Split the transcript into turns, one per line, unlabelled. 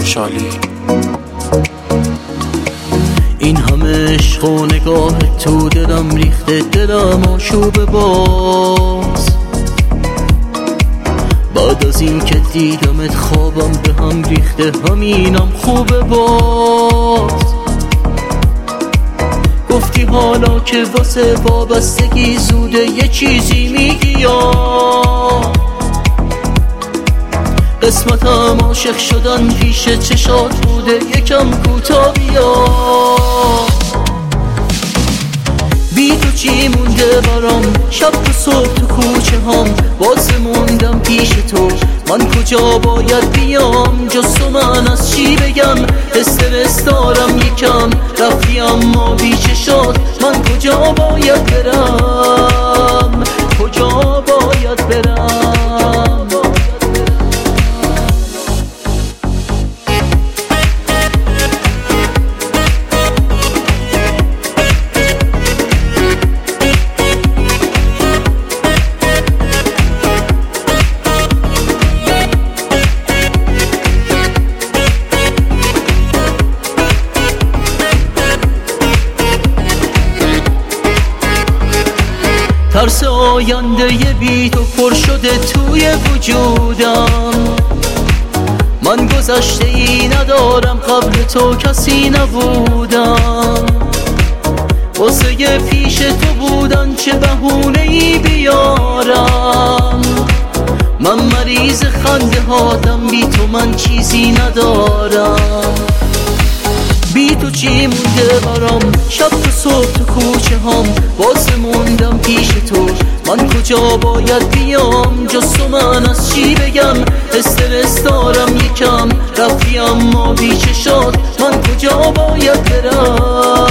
شالی.
این همه عشق و نگاه تو دلم ریخته، دلم آشوب باز. بعد از این که دیدمت خوابم به هم ریخته، همینم خوبه باز. گفتی حالا که واسه وابستگی زوده یه چیزی میگی یا قسمتم عاشق شدن پیش چشات بوده، یکم کوتا بیا. بی تو چی مونده برام، شب و صبح تو کوچه هم باز موندم پیش تو. من کجا باید بیام جز تو، من از چی بگم؟ استرس دارم یکم، رفتی اما بی چشات. من کجا باید برم، کجا باید برم؟ ترس آینده بی تو پر شده توی وجودم. من گذشته ای ندارم، قبل تو کسی نبودم. واسه پیش تو بودن چه بهونه ای بیارم؟ من مریض خنده هاتم، بی تو من چیزی ندارم. بی تو چی مونده برام، شب و صبح تو کوچه هم باز موندم پیش تو. من کجا باید بیام جز تو، من از چی بگم؟ استرس دارم یکم، رفتی اما بی چشات. من کجا باید برم؟